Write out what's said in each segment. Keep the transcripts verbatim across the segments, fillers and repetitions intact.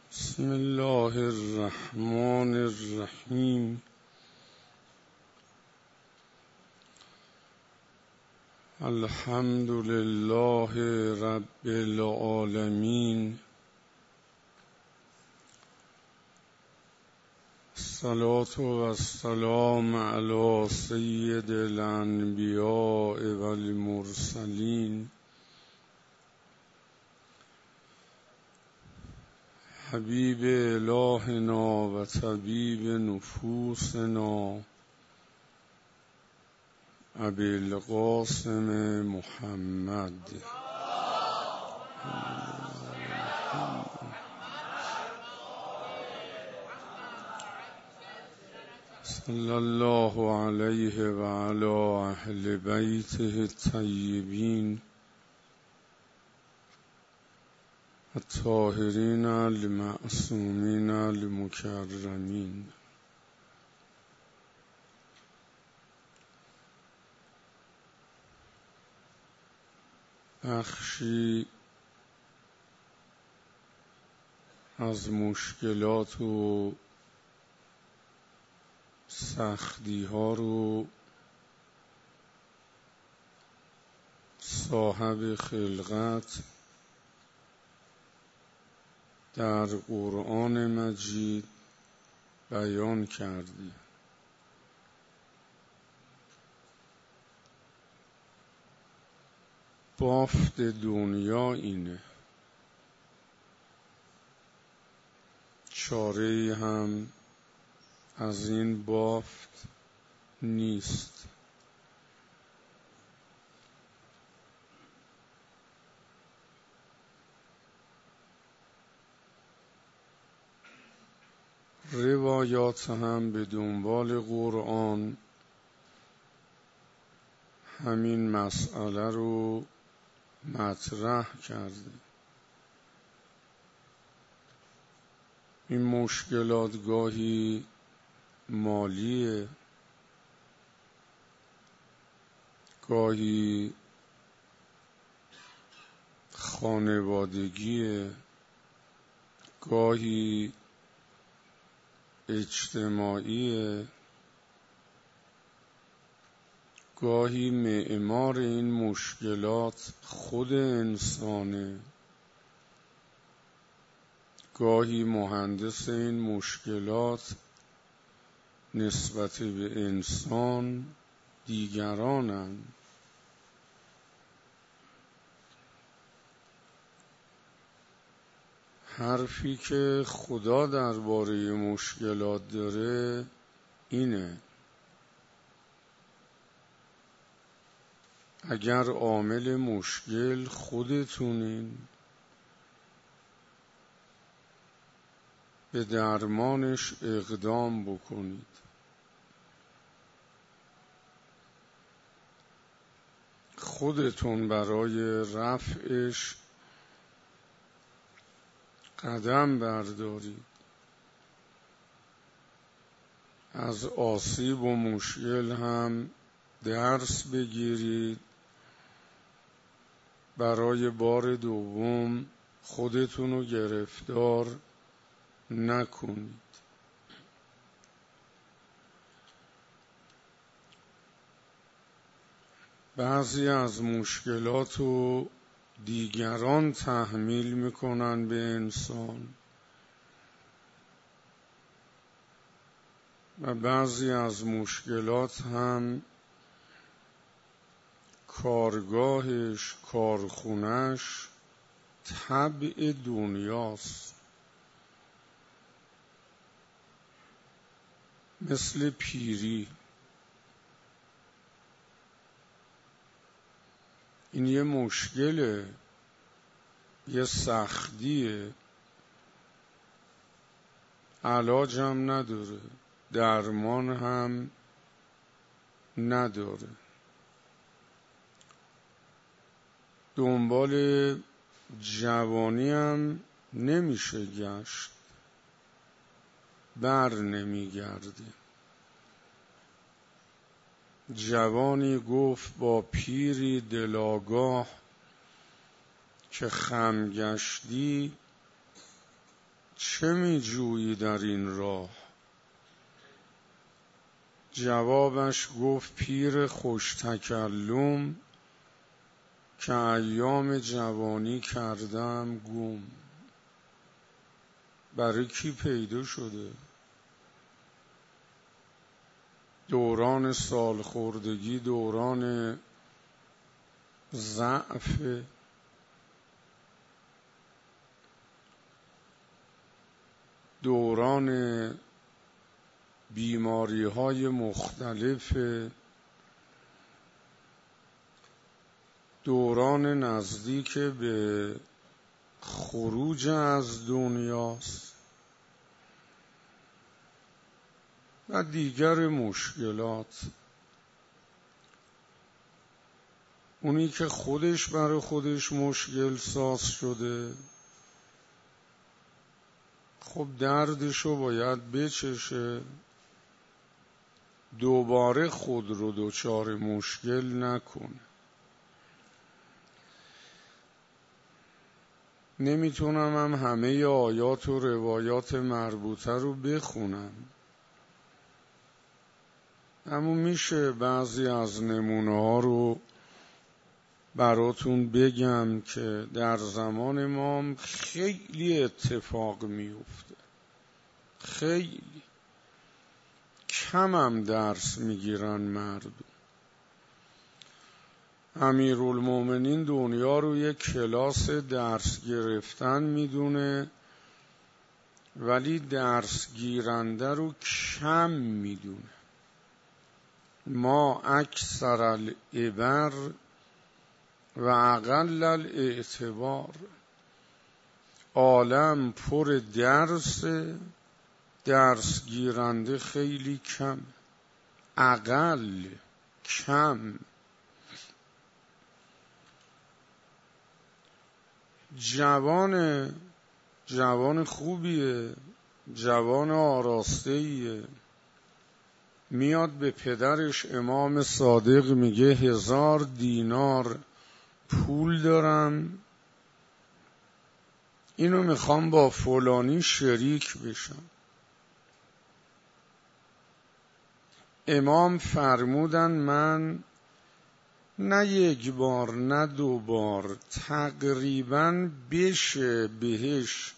بسم الله الرحمن الرحیم. الحمد لله رب العالمین. الصلاة و السلام علی سید الانبیاء و المرسلین حبیب الهنا و طبیب نفوسنا ابی القاسم محمد صلی الله علیه و علی اهل بیته الطیبین الطاهرین المعصومین المکرمین. بخشی از مشکلات و سختی ها رو صاحب خلقت در قرآن مجید بیان کردی. بافت دنیا اینه، چاره هم از این بافت نیست. روایات هم به دنبال قرآن همین مسئله رو مطرح کرده. این مشکلات گاهی مالیه، گاهی خانوادگیه، گاهی اجتماعیه، گاهی معمار این مشکلات خود انسانه، گاهی مهندس این مشکلات نسبت به انسان دیگرانن. حرفی که خدا درباره مشکلات داره اینه: اگر عامل مشکل خودتونین، به درمانش اقدام بکنید. خودتون برای رفعش قدم بردارید. از آسیب و مشکل هم درس بگیرید، برای بار دوم خودتون رو گرفتار نکنید. بعضی از مشکلات رو دیگران تحمیل میکنن به انسان و بعضی از مشکلات هم کارگاهش، کارخونش طبع دنیاست. مثل پیری، این یه مشکله، یه سختیه، علاج هم نداره، درمان هم نداره. دنبال جوانی هم نمیشه گشت، بر نمیگرده. جوانی گفت با پیری دلاگاه که خم گشتی چه می جویی در این راه؟ جوابش گفت پیر خوش تکلم که ایام جوانی کردم گم. برای کی پیدا شده؟ دوران سالخوردگی دوران ضعف، دوران بیماری های مختلف، دوران نزدیک به خروج از دنیاست و دیگر مشکلات. اونی که خودش برای خودش مشکل ساز شده خب دردشو باید بچشه، دوباره خود رو دچار مشکل نکنه. نمیتونم هم همه آیات و روایات مربوطه رو بخونم، اما میشه بعضی از نمونه ها رو براتون بگم که در زمان ما خیلی اتفاق میفته، خیلی کم هم درس میگیرن مردم. امیرالمومنین دنیا رو یک کلاس درس گرفتن میدونه ولی درس گیرنده رو کم میدونه. ما اکثر العبر و اقل الاعتبار. عالم پر درس، درس گیرنده خیلی کم، اقل، کم. جوان جوان خوبیه، جوان آراسته‌ایه، میاد به پدرش امام صادق میگه هزار دینار پول دارم، اینو میخوام با فلانی شریک بشم. امام فرمودن من نه یک بار نه دو بار تقریبا بشه بهش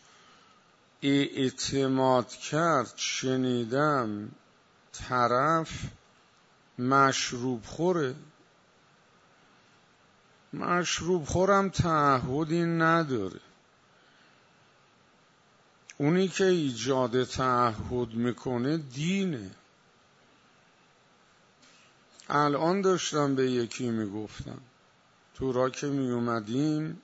اعتماد کرد، شنیدم طرف مشروب خوره. مشروب خورم تعهدی نداره. اونی که ایجاد تعهد میکنه دینه. الان داشتم به یکی میگفتم تو را که میومدیم،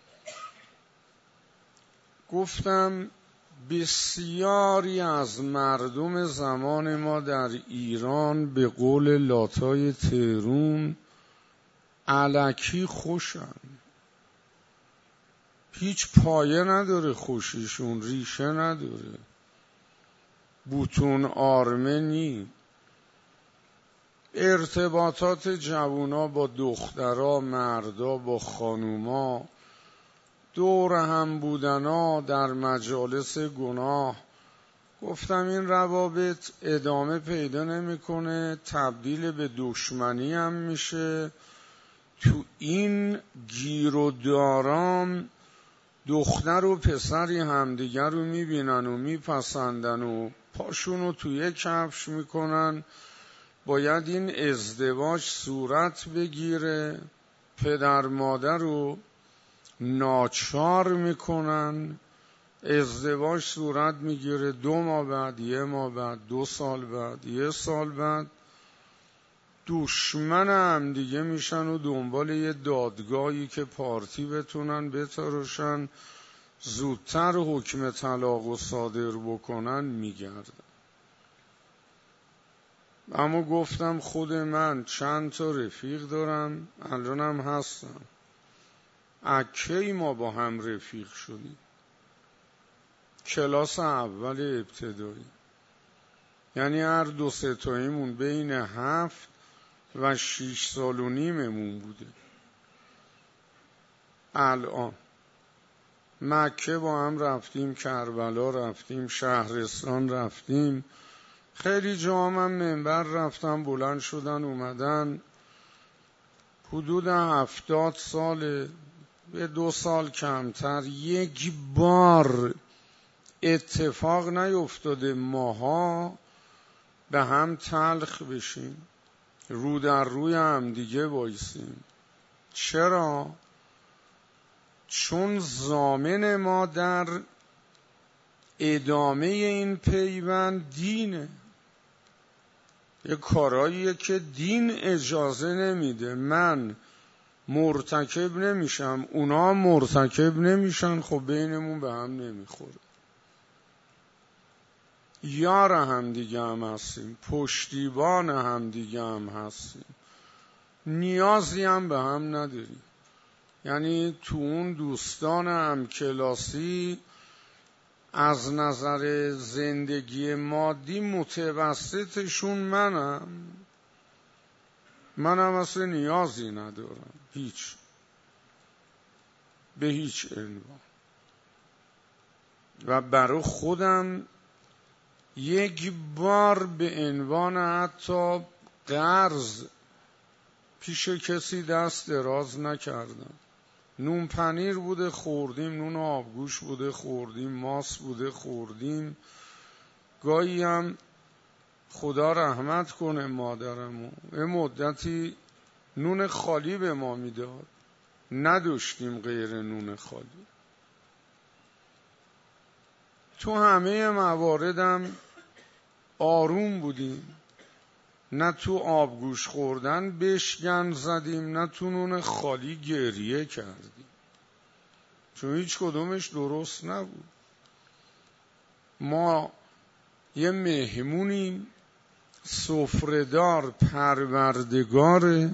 گفتم بسیاری از مردم زمان ما در ایران به قول لاتای تهرون الکی خوشن، هیچ پایه نداره خوشیشون، ریشه نداره، بوتون آرمه نی. ارتباطات جوونا با دخترا، مردا با خانوما، دور هم بودنا در مجالس گناه. گفتم این روابط ادامه پیدا نمیکنه، تبدیل به دشمنی هم میشه. تو این گیر و دارام دختر و پسری همدیگر رو میبینن و میپسندن و پاشونو توی کفش میکنن. باید این ازدواج صورت بگیره، پدر مادر رو ناچار میکنن، ازدواج صورت میگیره، دو ماه بعد، یه ماه بعد، دو سال بعد، یه سال بعد دشمن هم دیگه میشن و دنبال یه دادگاهی که پارتی بتونن بتراشن، زودتر حکم طلاق و صادر بکنن میگردن. اما گفتم خود من چند تا رفیق دارم، الانم هستم. اکی ما با هم رفیق شدیم، کلاس اول ابتدایی، یعنی هر دو سه تاییمون بین هفت و شیش سال و نیممون بوده. الان مکه با هم رفتیم، کربلا رفتیم، شهرستان رفتیم، خیلی جا هم منبر رفتم، بلند شدن اومدن. حدود هفتاد ساله، به دو سال کمتر، یک بار اتفاق نیفتاده ماها به هم تلخ بشیم، رو در روی هم دیگه بایسیم. چرا؟ چون ضامن ما در ادامه این پیوند دینه. یه کاراییه که دین اجازه نمیده. من مرتکب نمیشم، اونا مرتکب نمیشن، خب بینمون به هم نمیخوره. یار هم دیگه هم هستیم، پشتیبان هم دیگه هم هستیم، نیازی هم به هم نداریم. یعنی تو اون دوستان هم کلاسی از نظر زندگی مادی متوسطشون منم منم اصلا نیازی ندارم، هیچ، به هیچ عنوان. و برای خودم یک بار به عنوان حتی قرض پیش کسی دست دراز نکردم. نون پنیر بوده خوردیم، نون آبگوش بوده خوردیم، ماست بوده خوردیم. گاهی هم خدا رحمت کنه مادرمو، یه مدتی نون خالی به ما میداد، نداشتیم غیر نون خالی. تو همه مواردم آروم بودیم، نه تو آبگوش خوردن بشکن زدیم، نه تو نون خالی گریه کردیم، چون هیچ کدومش درست نبود. ما یه مهمونیم، سفره‌دار پروردگاره،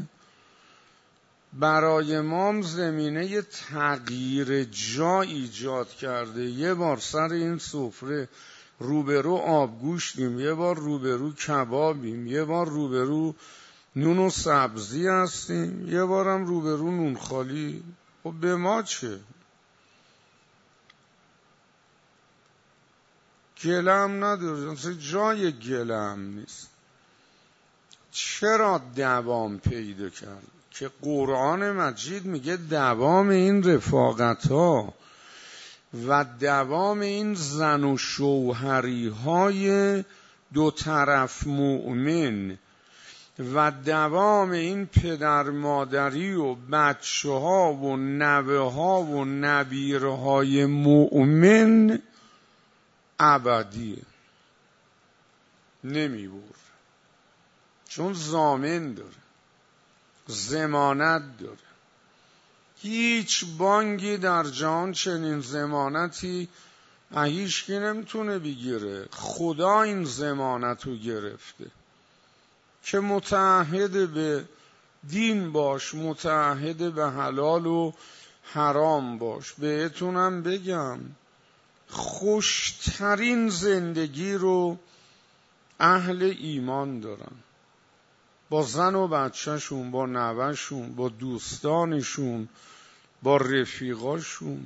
برای ما زمینه تغییر جا ایجاد کرده. یه بار سر این سفره روبرو آبگوشتیم، یه بار روبرو کبابیم، یه بار روبرو نون و سبزی هستیم، یه بارم روبرو نون خالی. خب به ما چه؟ گلم نداره، جای گلم نیست. چرا دوام پیدا کرد؟ که قرآن مجید میگه دوام این رفاقت ها و دوام این زن و شوهری های دو طرف مؤمن و دوام این پدر مادری و بچه ها و نوه ها و نبیره های مؤمن ابدیه، نمیبور. چون ضامن داره، ضمانت داره. هیچ بانکی در جهان چنین ضمانتی هیچکی نمیتونه بگیره. خدا این ضمانت رو گرفته که متعهد به دین باش، متعهد به حلال و حرام باش. بهتونم بگم خوشترین زندگی رو اهل ایمان دارن، با زن و بچهشون، با نوهشون، با دوستانشون، با رفیقاشون.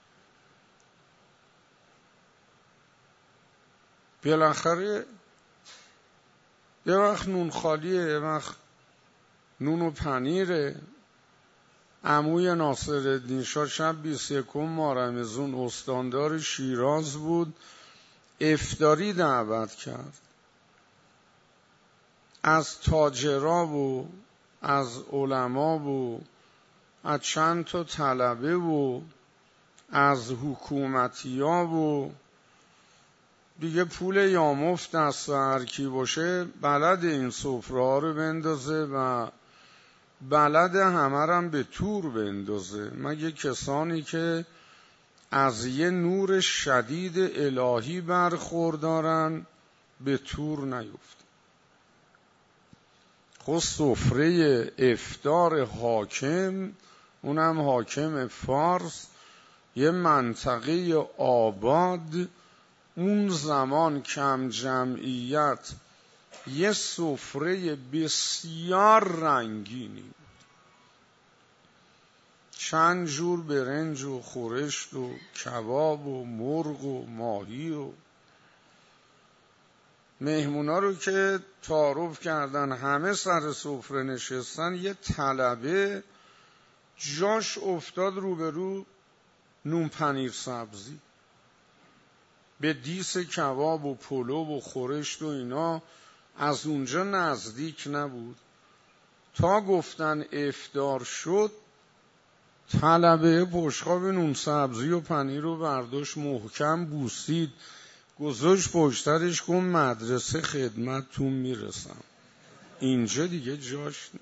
بالاخره یه وقت نون خالیه، یه وقت نون و پنیره. عموی ناصرالدین شاه شب بیست و یکم ماه رمضان استاندار شیراز بود، افطاری دعوت کرد. از تاجرا و از علما و از چند تا طلبه و از حکومتی ها و دیگه پول یامفت دست هر کی باشه بلد این سفره ها رو بندازه و بلد همه رو هم به تور بندازه، مگه کسانی که از یه نور شدید الهی برخوردارن به تور نیفت. خود سفره افطار حاکم، اونم حاکم فارس، یه منطقه آباد، اون زمان کم جمعیت، یه سفره بسیار رنگینی بود. چند جور برنج و خورشت و کباب و مرغ و ماهی و مهمونا رو که تعارف کردن همه سر سفره نشستن، یه طلبه جاش افتاد روبرو نون پنیر سبزی به دیس کباب و پلو و خورشت و اینا، از اونجا نزدیک نبود. تا گفتن افطار شد، طلبه بشقاب نون سبزی و پنیر رو برداشت، محکم بوسید، گذاشت پشترش، گفت مدرسه خدمتتون میرسم، اینجا دیگه جاش.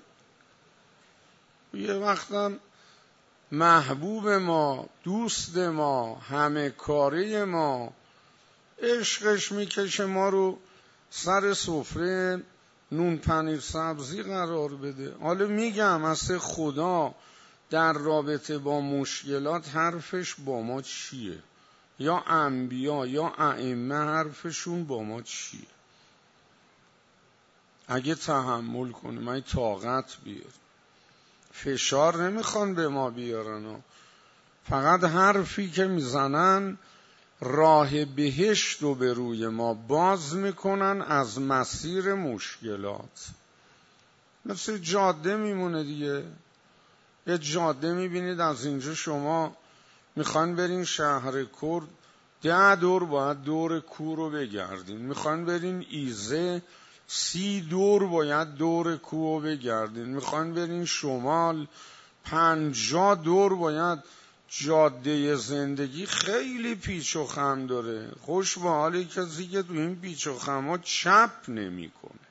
یه وقتم محبوب ما، دوست ما، همه کاره ما، عشقش میکشه ما رو سر سفره نون پنیر سبزی قرار بده. حالا میگم اصلا خدا در رابطه با مشکلات حرفش با ما چیه؟ یا انبیا یا ائمه حرفشون با ما چیه؟ اگه تحمل کنیم، اگه طاقت بیاریم، فشار نمیخوان به ما بیارن، فقط حرفی که میزنن راه بهشت رو به روی ما باز میکنن از مسیر مشکلات. مثل جاده میمونه دیگه. یه جاده میبینید از اینجا شما میخوان برین شهر کرد، ده دور باید دور کو رو بگردین. میخوان برین ایزه، سی دور باید دور کو رو بگردین. میخوان برین شمال، پنجاه دور باید. جاده زندگی خیلی پیچ و خم داره. خوش به حال کسی که تو این پیچ و خم‌ها چپ نمیکنه.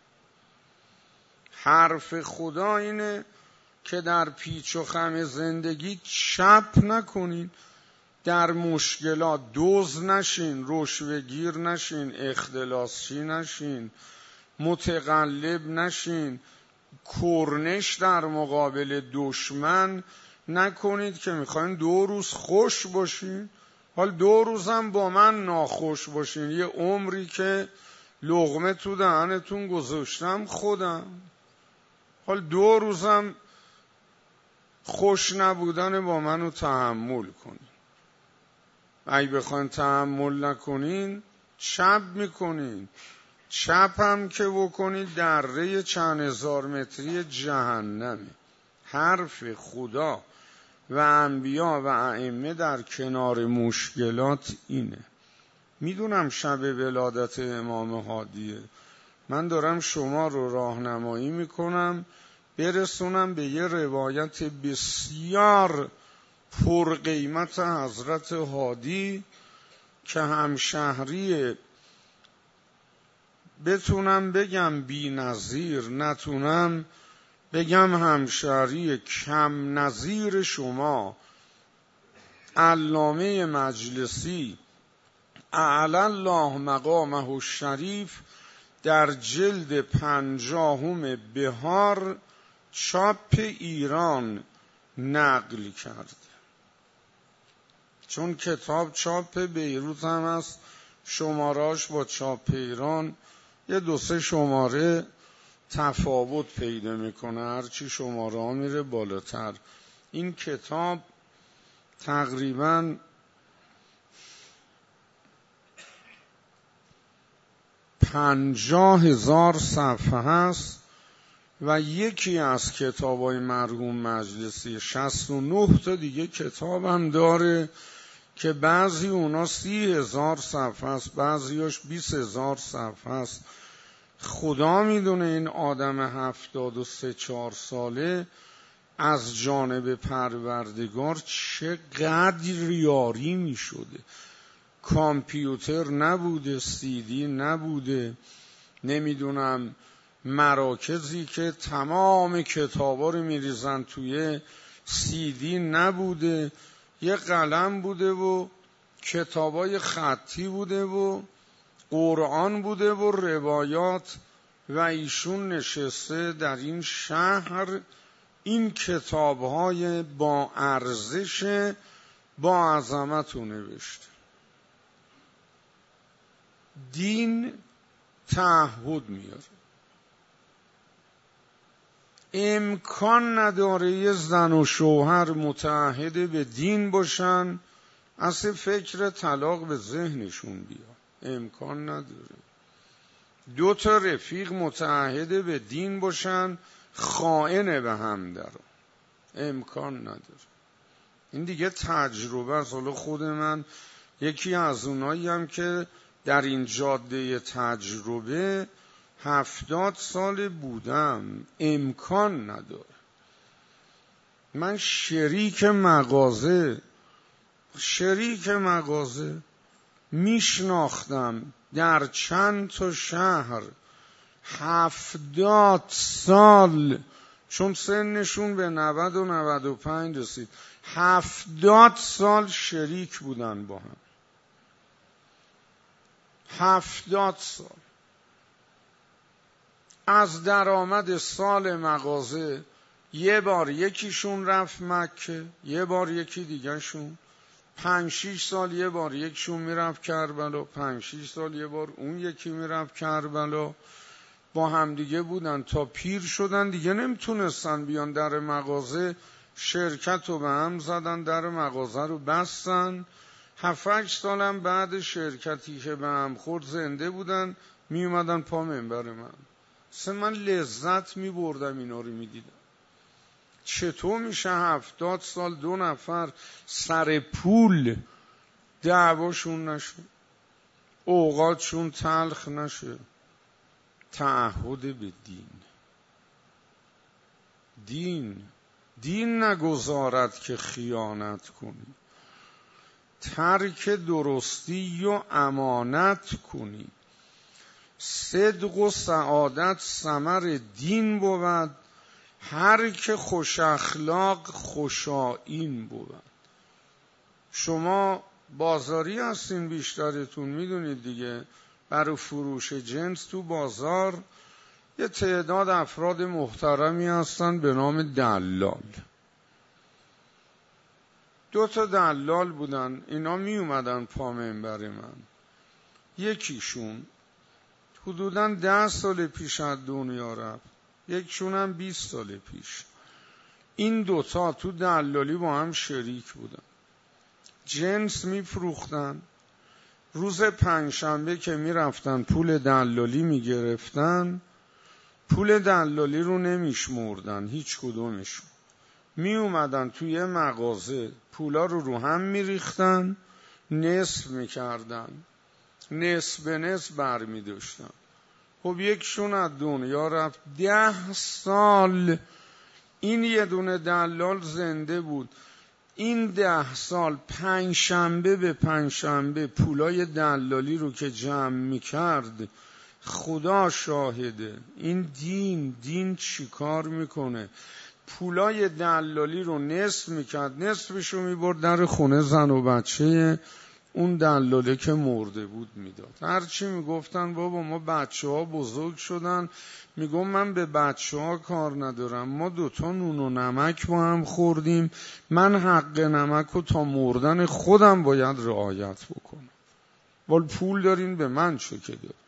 حرف خدا اینه که در پیچ و خم زندگی چپ نکنین، در مشکلات دوز نشین، رشوه‌گیر نشین، اختلاسچی نشین، متقلب نشین، کرنش در مقابل دشمن نکنید که میخواین دو روز خوش باشین، حال دو روزم با من ناخوش باشین. یه عمری که لقمه تو دهنتون گذاشتم خودم، حال دو روزم خوش نبودن با منو تحمل کنین. اگه بخواین تحمل نکنین چپ میکنین. چپ هم که بکنید دره چند هزار متری جهنمه. حرف خدا و انبیا و ائمه در کنار مشکلات اینه. میدونم شب ولادت امام هادیه، من دارم شما رو راهنمایی میکنم برسونم به یه روایت بسیار پرقیمت حضرت هادی که همشهری بتونم بگم بی نظیر، نتونم بگم همشهری کم نظیر شما، علامه مجلسی اعلی الله مقامه الشریف در جلد پنجاهم بهار چاپ ایران نقل کرده. چون کتاب چاپ بیروت هم هست، شمارهاش با چاپ ایران یه دو سه شماره تفاوت پیدا میکنه، هرچی شماره ها میره بالاتر. این کتاب تقریباً پنجاه هزار صفحه هست و یکی از کتابای مرحوم مجلسی. شصت و نه تا دیگه کتاب هم داره که بعضی اونا سی هزار صفحه است، بعضیاش بیس هزار صفحه است. خدا میدونه این آدم هفتاد و سه چهار ساله از جانب پروردگار چقدر یاری می شده. کامپیوتر نبوده، سیدی نبوده، نمیدونم مراکزی که تمام کتابا رو میریزن توی سیدی نبوده، یه قلم بوده و کتابای خطی بوده و قرآن بوده و روایات و ایشون نشسته در این شهر این کتابهای با ارزش با عظمت رو نوشته. دین تعهد میاره. امکان نداره یه زن و شوهر متعهد به دین باشن اصلا فکر طلاق به ذهنشون بیا. امکان نداره. دو تا رفیق متعهد به دین باشن خائن به هم در امکان نداره. این دیگه تجربه است. حالا خود من یکی از اونایی هم که در این جاده تجربه هفتاد سال بودم. امکان نداره. من شریک مغازه شریک مغازه میشناختم در چند تا شهر هفتاد سال، چون سنشون به نود و نود و پنج رسید، هفتاد سال شریک بودن با هم. هفتاد سال. از درآمد سال مغازه یه بار یکیشون رفت مکه، یه بار یکی دیگه شون، پنج شیش سال یه بار یکشون میرفت کربلا، پنج شیش سال یه بار اون یکی میرفت کربلا. با هم دیگه بودن تا پیر شدن دیگه نمیتونستن بیان در مغازه، شرکت رو به هم زدن، در مغازه رو بستن. هفت هشت سالم بعد شرکتی که به هم خورد زنده بودن، می اومدن پا منبر من. اصلا من لذت می بردم اینا رو می دیدم. چطور میشه هفتاد سال دو نفر سر پول دعواشون نشه، اوقاتشون تلخ نشه؟ تعهد به دین. دین دین نگذارد که خیانت کنی، ترک درستی و امانت کنی. صدق و سعادت ثمر دین بود، هر که خوش اخلاق خوشایین بود. شما بازاری هستین بیشترتون، میدونید دیگه، برای فروش جنس تو بازار یه تعداد افراد محترمی هستن به نام دلال. دو تا دلال بودن، اینا می اومدن پا منبر من. یکیشون حدوداً ده سال پیش از دنیا رفت، یکیشون هم بیست سال پیش. این دوتا تو دلالی با هم شریک بودن، جنس می فروختن. روز پنجشنبه که می رفتن پول دلالی می گرفتن، پول دلالی رو نمی شمردن هیچ کدومشون. می اومدن توی مغازه پولا رو رو هم می ریختن، نصف می کردن، نصف به نصف بر می داشتن. خب یکشون از دنیا رفت. ده سال این یه دونه دلال زنده بود. این ده سال پنج شنبه به پنج شنبه پولای دلالی رو که جمع می کرد، خدا شاهده. این دین دین چی کار میکنه؟ پولای دلالی رو نصف میکرد، نصفش رو میبرد در خونه زن و بچه اون دلاله که مرده بود میداد. هرچی میگفتن بابا ما بچه ها بزرگ شدن، میگم من به بچه ها کار ندارم، ما دوتا نون و نمک با هم خوردیم، من حق نمک رو تا مردن خودم باید رعایت بکنم، ولی پول دارین به من چه که دار.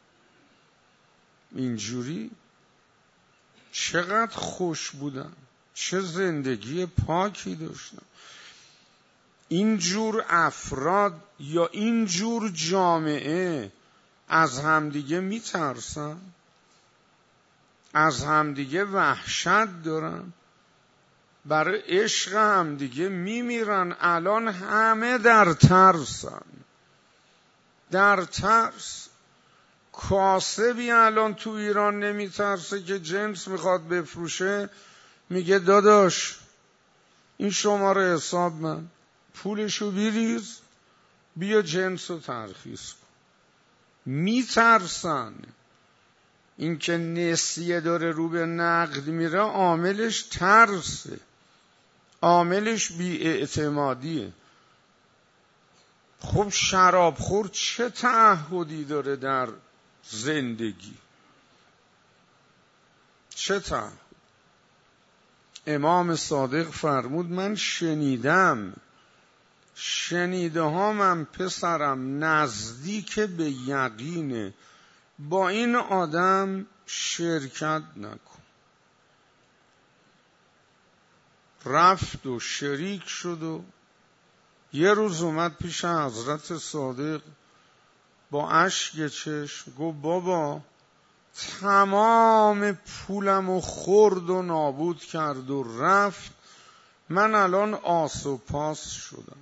اینجوری چقدر خوش بودن، چه زندگی پاکی داشتن. اینجور افراد یا اینجور جامعه از همدیگه میترسن، از همدیگه وحشت دارن، برای عشق همدیگه میمیرن. الان همه در ترسن، در ترس. کاسبی الان تو ایران نمیترسه که جنس میخواد بفروشه، میگه داداش این شماره حساب من، پولشو بیریز بیا جنس رو ترخیص کن. میترسن. این که نسیه داره رو به نقد میره عاملش ترسه، عاملش بی‌اعتمادیه. خب شرابخور چه تعهدی داره در زندگی؟ چه تعهد؟ امام صادق فرمود من شنیدم، شنیده ها من پسرم نزدیک به یقینه، با این آدم شرکت نکن. رفت و شریک شد و یه روز اومد پیش حضرت صادق با اشک چشم گفت بابا تمام پولم و خورد و نابود کرد و رفت، من الان آس و پاس شدم.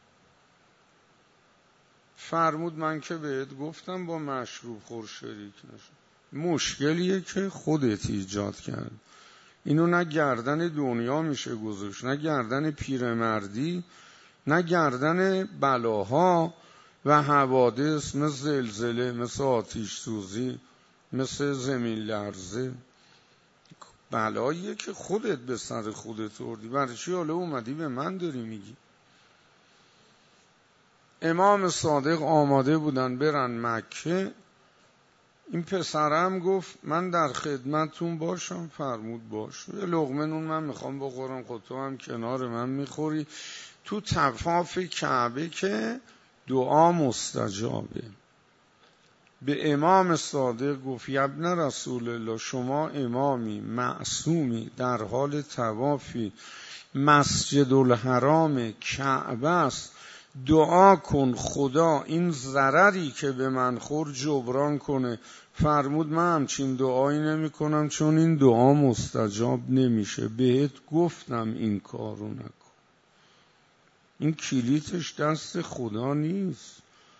فرمود من که بهت گفتم با مشروب خور شریک نشو. مشکلیه که خودت ایجاد کرد. اینو نه گردن دنیا میشه گذاشت، نه گردن پیرمردی، نه گردن بلاها و حوادث مثل زلزله، مثل آتش سوزی، مثل زمین لرزه. بلاییه که خودت به سر خودت آوردی. برای چی حالا اومدی به من داری میگی؟ امام صادق آماده بودن برن مکه. این پسرم گفت من در خدمتون باشم. فرمود باش. یه لقمه نون من میخوام بخورم، خود تو هم کنار من میخوری. تو طواف کعبه که دعا مستجابه. به امام صادق گفت ابن رسول الله، شما امامی معصومی در حال طوافی مسجد الحرام کعبه است، دعا کن خدا این ضرری که به من خورد جبران کنه. فرمود من همچین دعایی نمی کنم چون این دعا مستجاب نمیشه. بهت گفتم این کارو نکن. این کلیتش دست خدا نیست.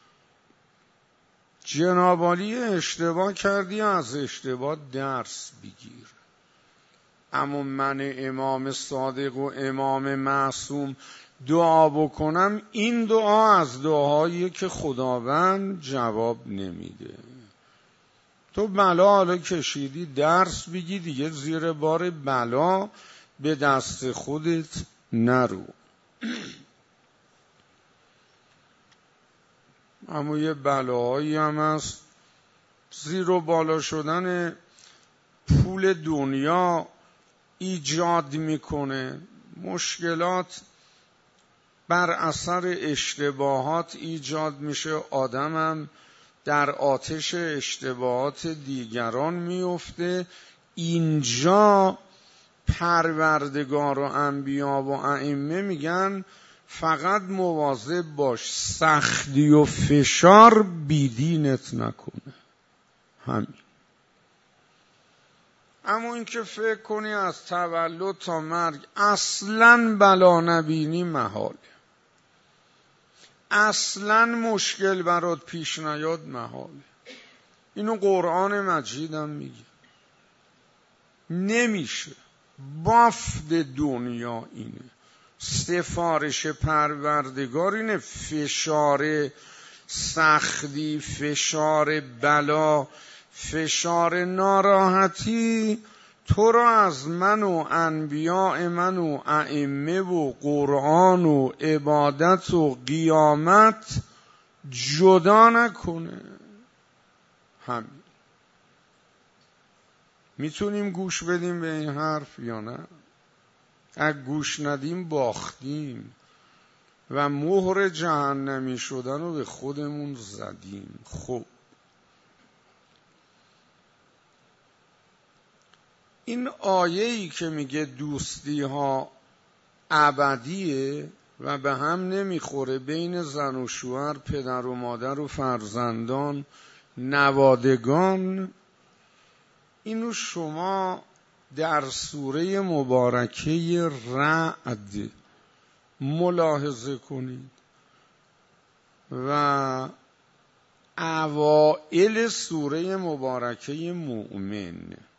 جناب عالی اشتباه کردی، از اشتباه درس بگیر. اما من امام صادق و امام معصوم دعا بکنم، این دعا از دعاییه که خداوند جواب نمیده. تو بلا حالا کشیدی، درس بگی دیگه، زیر بار بلا به دست خودت نرو. اما یه بلاهایی هم هست، زیر و بالا شدن پول دنیا ایجاد میکنه مشکلات، بر اثر اشتباهات ایجاد میشه. آدمم در آتش اشتباهات دیگران میفته. اینجا پروردگار و انبیا و ائمه میگن فقط مواظب باش سختی و فشار بیدینت نکنه. همین. اما این که فکر کنی از تولد تا مرگ اصلاً بلا نبینی محاله، اصلاً مشکل برات پیش نیاد محاله. اینو قرآن مجیدم میگه. نمیشه. بافت دنیا اینه. سفارش پروردگار اینه. فشار سختی، فشار بلا، فشار ناراحتی تو را از من و انبیاء من و ائمه و قرآن و عبادت و قیامت جدا نکنه. همین. میتونیم گوش بدیم به این حرف یا نه؟ اگه گوش ندیم باختیم و مهر جهنمی شدن رو به خودمون زدیم. خب این آیه‌ای که میگه دوستی ها ابدیه و به هم نمیخوره، بین زن و شوهر، پدر و مادر و فرزندان، نوادگان، اینو شما در سوره مبارکه رعد ملاحظه کنید و اوائل سوره مبارکه مؤمن.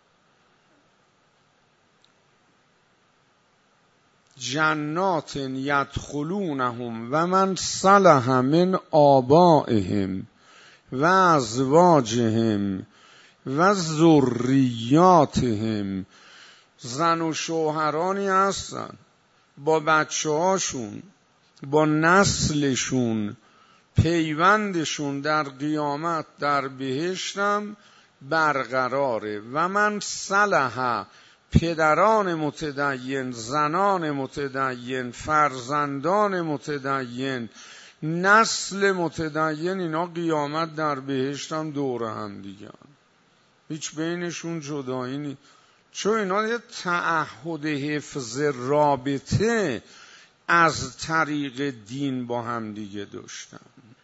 جنات یدخلونهم و من صلح من آبائهم و ازواجهم و ذریاتهم. زن و شوهرانی هستن با بچه هاشون، با نسلشون، پیوندشون در قیامت در بهشتم برقراره. و من صلح، پدران متدین، زنان متدین، فرزندان متدین، نسل متدین، اینا قیامت در بهشتم دور هم دیگه، هیچ بینشون جدایی نیست. چون اینا یه تعهد حفظ رابطه از طریق دین با هم دیگه داشتن.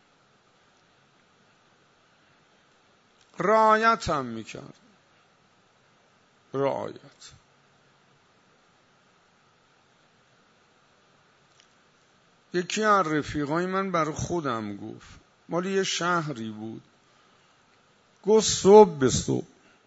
رعایت هم میکرد. رعایت. یکی از رفیقای من برای خودم گفت، مال یه شهری بود، گفت صبح به صبح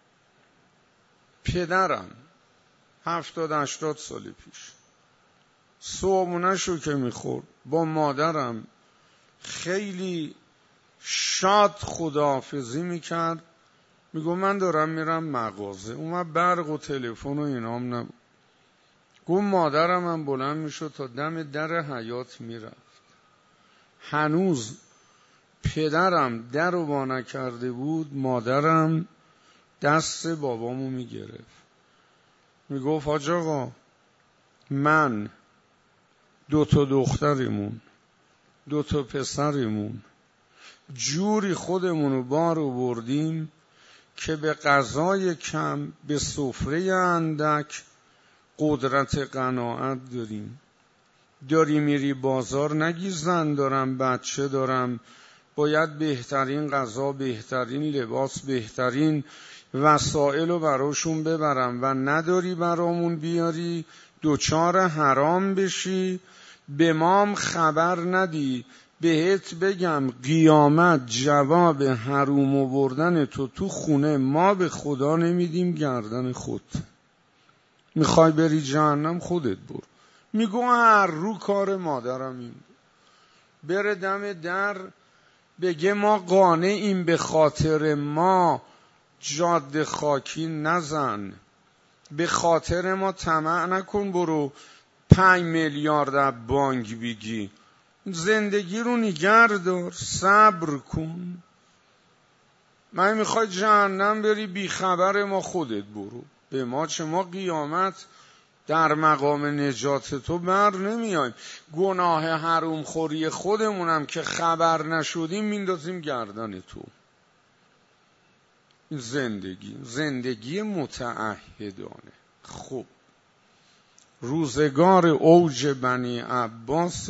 پدرم هفتاد هشتاد سال پیش صبحونه‌شو که میخورد با مادرم خیلی شاد خداحافظی میکرد، میگو من دارم میرم مغازه. اومد برق و تلفن و اینام نبود. گفت مادرم هم بلند میشد تا دم در حیاط میرفت. هنوز پدرم در رو وا نکرده بود، مادرم دست بابامو میگرفت، میگفت حاج آقا من دو تا دخترمون دو تا پسرمون جوری خودمونو بار آوردیم که به غذای کم، به سفره اندک قدرت قناعت داریم. داری میری بازار، نگی زن دارم بچه دارم باید بهترین غذا، بهترین لباس، بهترین وسایل رو براشون ببرم و نداری برامون بیاری، دوچار حرام بشی، به مام خبر ندی، بهت بگم قیامت جواب حروم آوردن تو تو خونه ما به خدا نمیدیم، گردن خود. میخوای بری جهنم خودت برو. میگو هر رو کار مادرم این بره دم در بگه ما قانعیم، به خاطر ما جاده خاکی نزن، به خاطر ما طمع نکن برو پنج میلیارد بانک بگی. زندگی رو نگه دار، صبر کن. من میخوای جهنم بری، بی خبر ما خودت برو. به ما چه، ما قیامت در مقام نجات تو بر نمیایم. گناه حروم خوری خودمونم که خبر نشدیم میندازیم گردن تو. زندگی زندگی متعهدانه. خب روزگار اوج بنی عباس،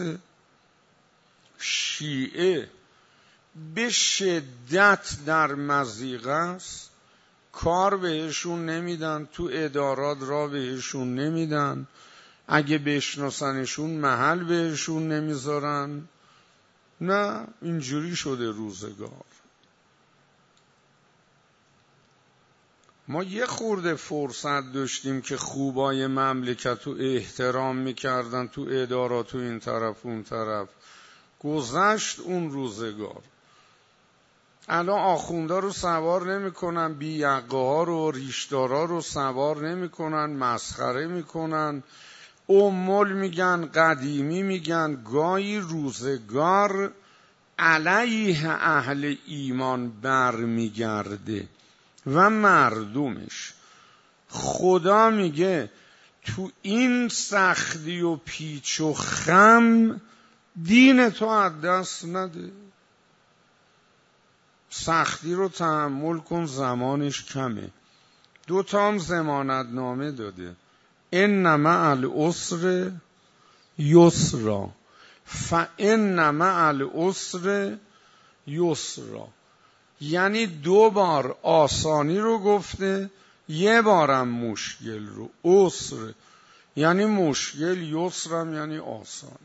شیعه به شدت در مضیقه است، کار بهشون نمیدن، تو ادارات را بهشون نمیدن، اگه بشناسنشون محل بهشون نمیذارن. نه اینجوری شده روزگار. ما یه خورده فرصت داشتیم که خوبای مملکت رو احترام میکردن تو ادارات و این طرف اون طرف. گذشت اون روزگار. الان آخوندا رو سوار نمی کنن، بی یقه ها رو، ریشدارا رو سوار نمی کنن، مسخره می کنن، امول میگن، قدیمی میگن. گاهی روزگار علیه اهل ایمان بر میگرده و مردمش. خدا میگه تو این سختی و پیچ و خم دین تو از دست نده. سختی رو تحمل کن، زمانش کمه. دو تا هم ضمانت نامه داده، ان مع العسر یسرا فان مع العسر یسرا. یعنی دو بار آسانی رو گفته، یه بارم مشکل رو. عسر یعنی مشکل، یسرم یعنی آسان.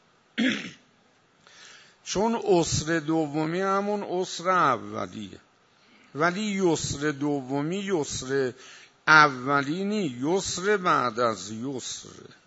چون عسر دومی همون عسر اولیه، ولی یسر دومی یسر اولی نی، یسر بعد از یسر.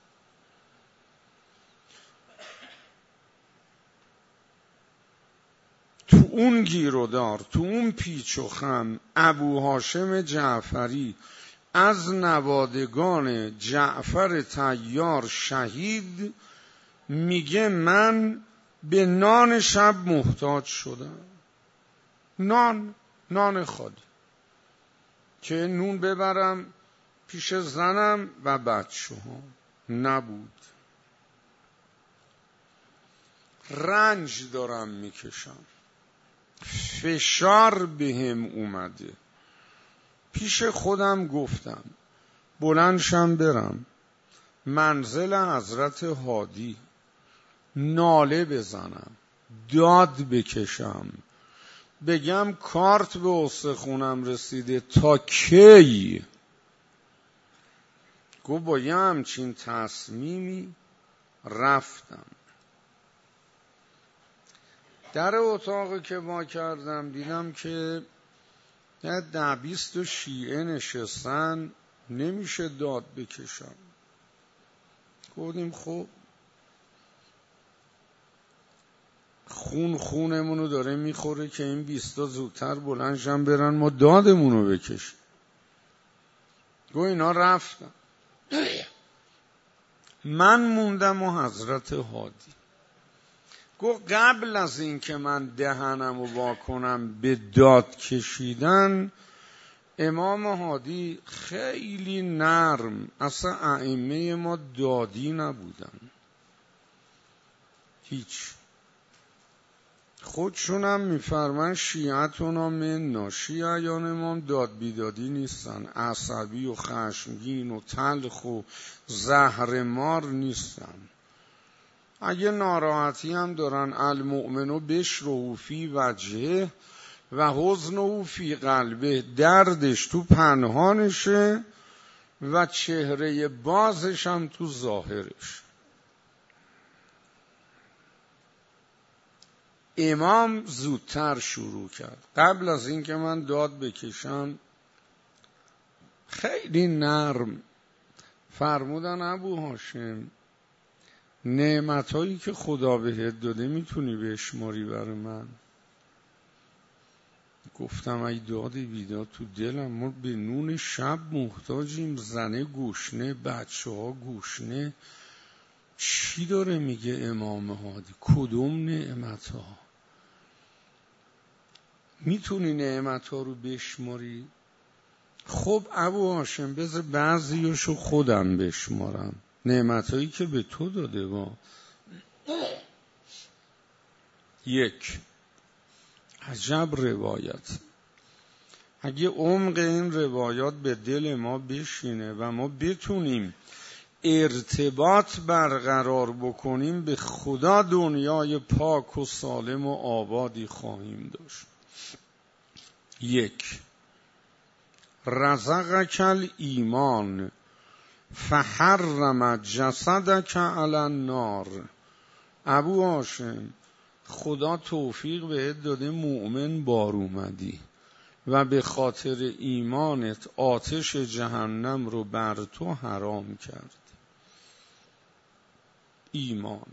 تو اون گیرودار، تو اون پیچ و خم، ابو هاشم جعفری از نوادگان جعفر طیار شهید میگه من به نان شب محتاج شدم. نان نان خالی که نون ببرم پیش زنم و بچه ها نبود. رنج دارم میکشم، فشار بهم اومده. پیش خودم گفتم بلندشم برم منزل حضرت هادی، ناله بزنم، داد بکشم، بگم کارت به استخونم رسیده تا کی؟ گو با یه همچین تصمیمی رفتم. در اتاقی که ما کردم دیدم که یه ده بیست شیعه نشستن، نمیشه داد بکشم. گفتیم خب خون خونمونو داره میخوره که این بیستا زودتر بلندشن برن ما دادمونو بکشیم. گو اینا رفتن، من موندم و حضرت هادی. گو قبل از این که من دهنم رو واکنم به داد کشیدن، امام هادی خیلی نرم، اصلا ائمه ما دادی نبودن هیچ. خودشونم میفرمن شیعتون من ناشیعیان امام داد بیدادی نیستن، عصبی و خشمگین و تلخ و زهرمار نیستن. اگه ناراحتی هم دارن المؤمنو بشرو فی وجهه و حزنه فی قلبه، دردش تو پنهانشه و چهره بازش هم تو ظاهرش. امام زودتر شروع کرد. قبل از این که من داد بکشم خیلی نرم فرمودن ابو هاشم نعمتایی که خدا بهت داده میتونی بشماری برای من؟ گفتم ای داد بیداد تو دلم، ما به نون شب محتاجیم، زنه گوشنه، بچه ها گوشنه. چی داره میگه امام هادی؟ کدوم نعمت ها؟ میتونی نعمت ها رو بشماری؟ خب ابو هاشم بذار بعضیاشو خودم بشمارم، نعمت هایی که به تو داده. با یک عجب روایت، اگه عمق این روایات به دل ما بشینه و ما بتونیم ارتباط برقرار بکنیم، به خدا دنیای پاک و سالم و آبادی خواهیم داشت. یک رزقک الایمان فحرم جسدک علی النار. ابو هاشم خدا توفیق بهت داده مؤمن بار اومدی و به خاطر ایمانت آتش جهنم رو بر تو حرام کرد. ایمان.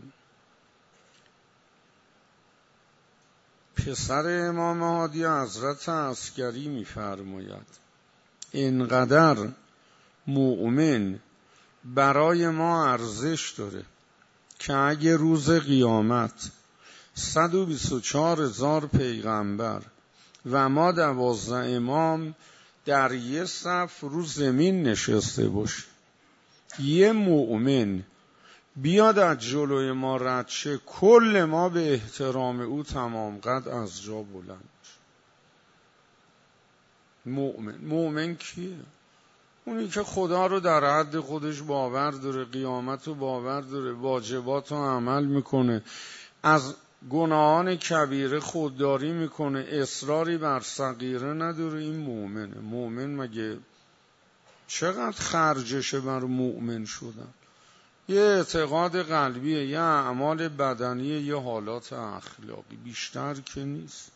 پسر امام هادی حضرت عسکری می‌فرماید اینقدر مؤمن برای ما ارزش داره که اگه روز قیامت صد و بیست و چهار هزار پیغمبر و ما دوازده امام در یه صف رو زمین نشسته باشه، یه مؤمن بیاد از جلوی ما رد شه، کل ما به احترام او تمام قد از جا بلند شه. مؤمن. مؤمن کیه؟ اونی که خدا رو در حد خودش باور داره، قیامت رو باور داره، واجبات رو عمل میکنه، از گناهان کبیره خودداری میکنه، اصراری بر صغیره نداره. این مؤمنه. مؤمن مگه چقدر خرجشه بر مؤمن شدن؟ یه اعتقاد قلبیه، یه اعمال بدنیه، یه حالات اخلاقی، بیشتر که نیست.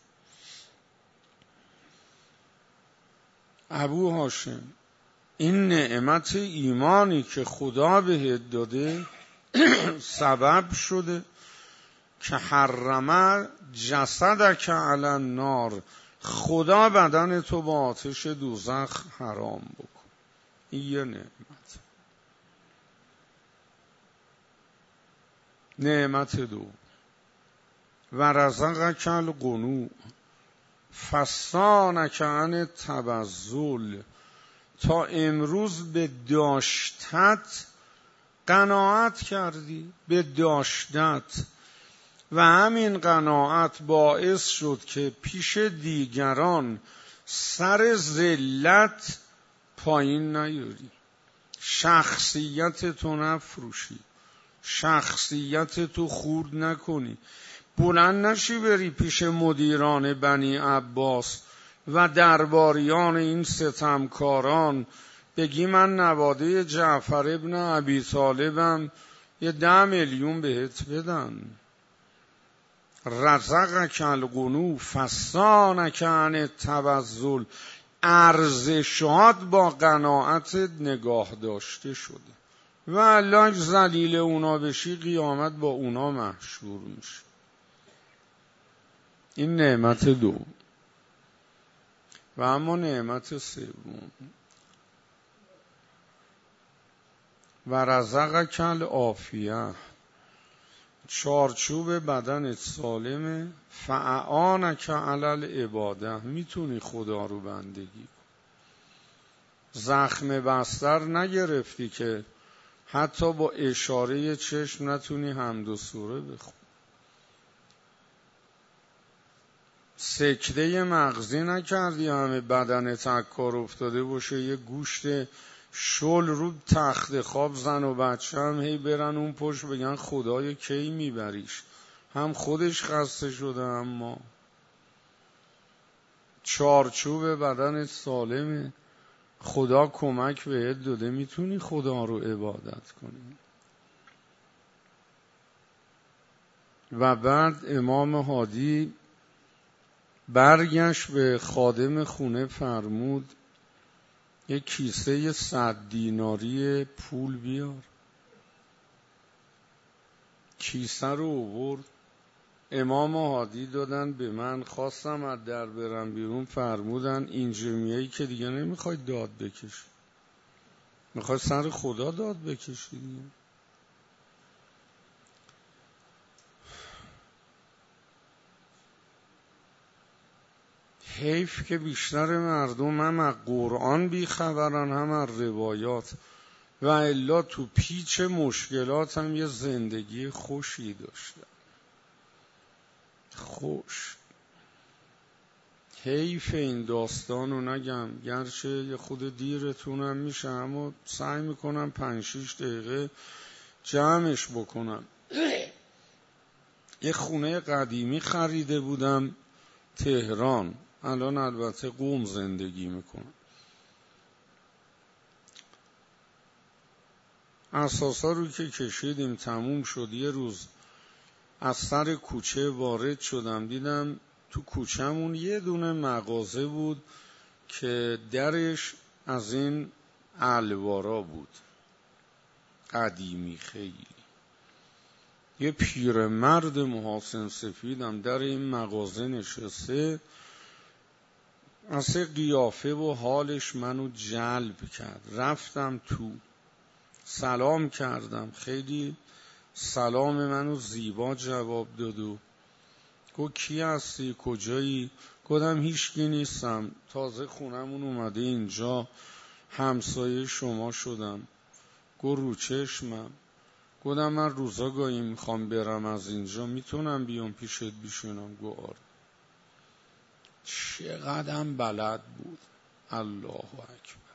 ابو هاشم این نعمت ایمانی که خدا بهت داده سبب شده که حرمه جسدک علی النار، خدا بدن تو با آتش دوزخ حرام بکن. این یه نعمت. نعمت دو و رزقک القنوع فصانک عن التبذل. تا امروز به داشتت قناعت کردی، به داشتت، و همین قناعت باعث شد که پیش دیگران سر ذلت پایین نیاری. شخصیت تو نفروشی، شخصیت تو خورد نکنی، بلند نشی بری پیش مدیران بنی عباس و درباریان این ستمکاران بگی من نواده جعفر ابن ابی طالبم، یه ده میلیون بهت بدن. رزقک القنو فصانک عن التبذل، ارزشات با قناعت نگاه داشته شده و الله ذلیل اونا بشی قیامت با اونا محشور میشه. این نعمت دو. و اما نعمت سوم، و رزقک العافیه، چارچوب بدنت سالمه، فاعانک علی العباده، میتونی خدا رو بندگی کن. زخم بستر نگرفتی که حتی با اشاره چشم نتونی حمد و سوره بخون. سکته مغزی نکردی همه بدن تکار افتاده باشه، یه گوشت شل رو تخت خواب زن و بچه هم هی برن اون پشت بگن خدای کی میبریش، هم خودش خسته شده هم ما. چارچوب بدن سالمه، خدا کمک بهت داده، میتونی خدا رو عبادت کنی. و بعد امام هادی برگشت به خادم خونه فرمود یک کیسه صد دیناری پول بیار. کیسه رو آورد، امام هادی دادن به من، خواستم از در برم بیرون، فرمودن اینجا میایی که دیگه نمیخوای داد بکشی، میخوای سر خدا داد بکشی دیگه. حیف که بیشتر مردم هم از قرآن بیخبرن هم از روایات، و الا تو پیچ مشکلات هم یه زندگی خوشی داشتن. خوش. حیف این داستانو نگم، گرچه یه خود دیرتونم میشه، اما سعی میکنم پنج شیش دقیقه جمعش بکنم. یه خونه قدیمی خریده بودم تهران، الان البته قم زندگی میکنم. اساسا رو که کشیدیم تموم شد، یه روز از سر کوچه وارد شدم، دیدم تو کوچه‌مون یه دونه مغازه بود که درش از این الوارا بود، قدیمی خیلی. یه پیرمرد محاسن سفیدم در این مغازه نشسته، اصلا قیافه و حالش منو جلب کرد. رفتم تو، سلام کردم، خیلی سلام منو زیبا جواب داد و گفت کی هستی، کجایی؟ گفتم هیچکی نیستم، تازه خونمون اومده اینجا، همسایه شما شدم. گفت رو چشمم. گفتم من روزا گاهی میخوام برم از اینجا، میتونم بیام پیشت بشینم؟ گفت آره. چقدرم بلد بود، الله اکبر.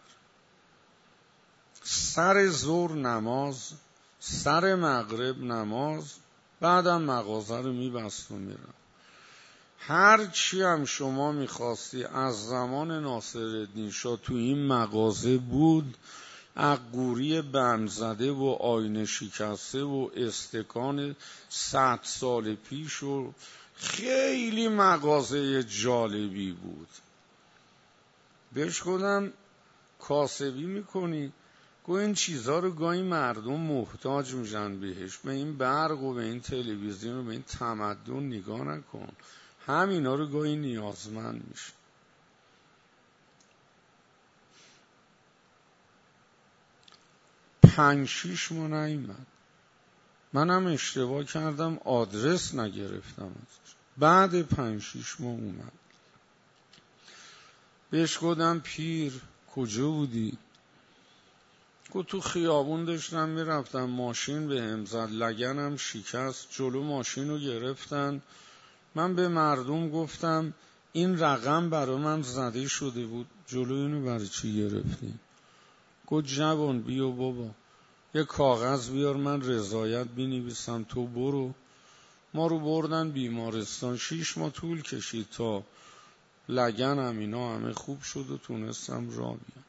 سر ظهر نماز، سر مغرب نماز، بعدم مغازه رو میبست و میرم. هر چی هم شما میخواستی از زمان ناصرالدین شاه تو این مغازه بود، عقوری بند زده و آینه شکسته و استکان صد سال پیش و خیلی مغازه جالبی بود. بهش گفتم کاسبی میکنی؟ گفت این چیزها رو گاهی مردم محتاج میشن بهش، به این برق و به این تلویزیون و به این تمدن نگاه نکن، همینا رو گاهی نیازمند میشه. پنج شیش ماه نیامد، منم اشتباه کردم آدرس نگرفتم ازش. بعد پنج شیش ماه اومد. بهش گفتم پیر کجا بودی؟ گفت تو خیابون داشتم میرفتم، ماشین به هم زد، لگنم شکست، جلو ماشین رو گرفتن. من به مردم گفتم این رقم برای من زده شده بود، جلو اینو برای چی گرفتین؟ گفت جوان بیا بابا یه کاغذ بیار من رضایت بنویسم تو برو. ما رو بردن بیمارستان، شیش ماه طول کشید تا لگنم اینا همه خوب شد و تونستم را بیام.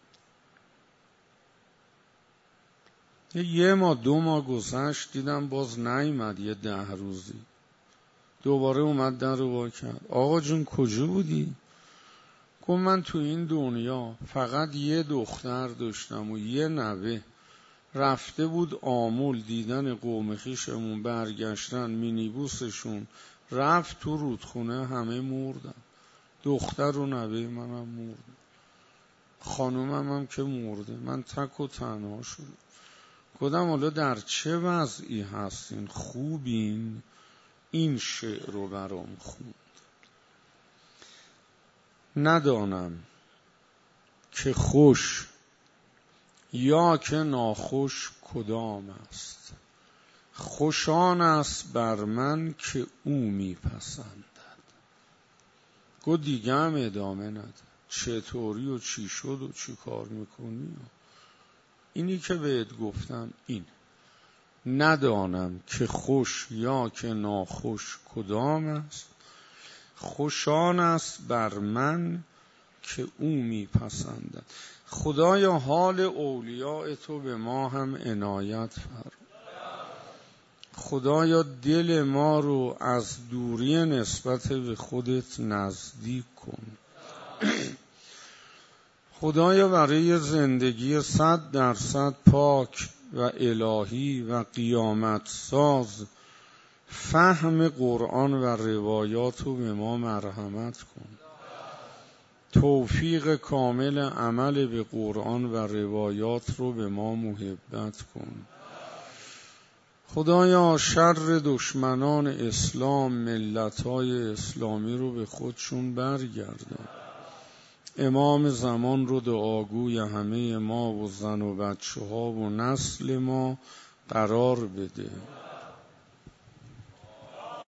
یه ماه دو ماه گذشت دیدم باز نیامد، یه ده روزی دوباره اومد در رو وا کرد. آقا جون کجا بودی؟ گفت من تو این دنیا فقط یه دختر داشتم و یه نوه، رفته بود آمول دیدن قوم خویشمون، برگشتن مینیبوسشون رفت تو رودخونه همه مردن، دختر و نوه منم مردن، خانومم هم که مرده، من تک و تنها شدم. گفتم حالا در چه وضعی هستین؟ خوبین؟ این شعر رو برام خوند. ندانم که خوش یا که ناخوش کدام است، خوشان است بر من که او میپسندد. گفت دیگه هم ادامه نده، چطوری و چی شد و چی کار میکنی؟ اینی که بهت گفتم این. ندانم که خوش یا که ناخوش کدام است، خوشان است بر من که او میپسندد. خدایا حال اولیاء تو به ما هم عنایت فرما. خدایا دل ما رو از دوری نسبت به خودت نزدیک کن. خدایا برای زندگی صد درصد پاک و الهی و قیامت ساز فهم قرآن و روایات رو به ما مرحمت کن. توفیق کامل عمل به قرآن و روایات رو به ما محبت کن. خدایا شر دشمنان اسلام، ملت‌های اسلامی رو به خودشون برگردان. امام زمان رو دعاگوی همه ما و زن و بچه ها و نسل ما قرار بده.